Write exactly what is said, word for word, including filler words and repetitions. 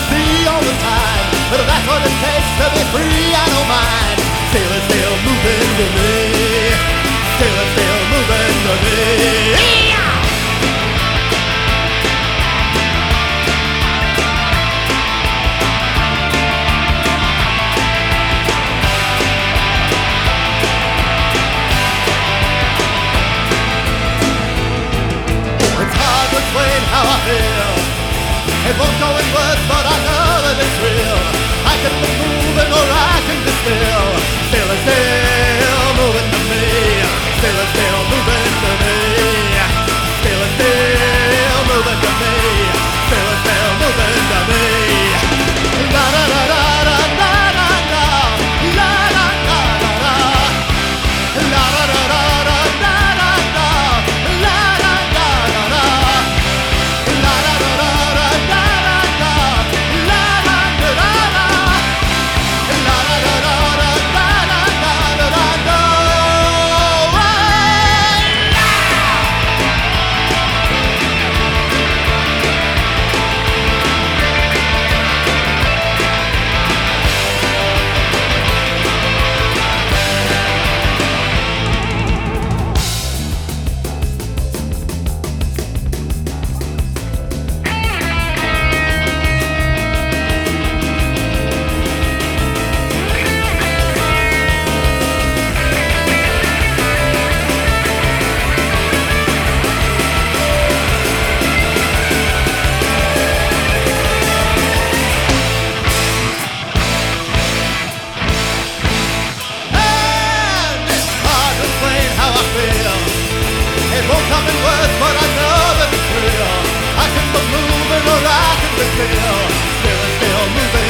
sea all the time, but that's what it takes to be free. I don't mind. Still it's still moving to me. Still it's still moving to me. Explain how I feel. It won't go in words, but I know that it's real. I can be moving or I can be still. Still and still moving to me. Still and still moving to me. Still and still moving to me. Still and still moving to me. La la la la la la la la. La la la la la. La la la la la la la la. La la la la la. It won't come in words, but I know that it's real. I can be moving or I can be still. Still and still moving.